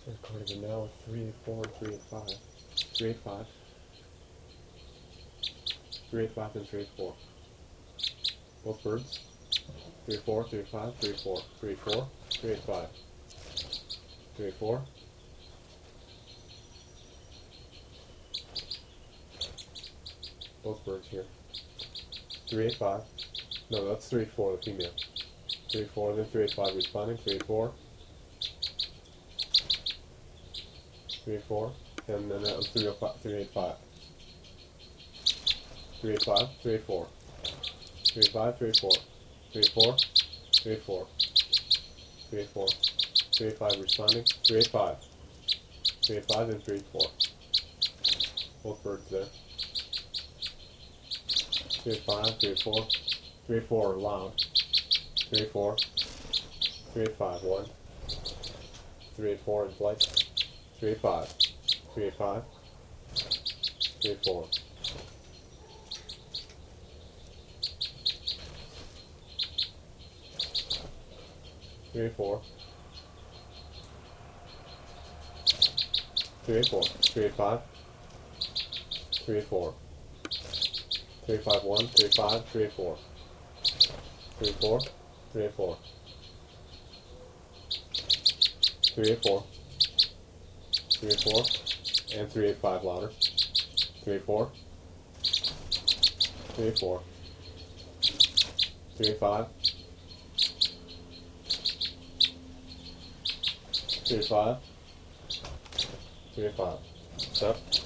Recording it now with 384 and 385. 385. 385 and 384. Both birds. 384, 385, 384, 384, 385. 384. Both birds here. 385. No, that's 384, the female. 384, then 385 responding. 384. 384. And then that was 305, 385. 385, 384. 385, 384. 384. 384. 384. 385 responding. 385. 385 and 384. Both birds there. 385, 384. 384 loud. 384. 385, 1. 384 in flight. 385. 385. 384. 384. 384. 385. 384. 351. 35. 384. 384. 384. 384. 384. And 385 louder. 384. 384. 385. 385. 385. Step.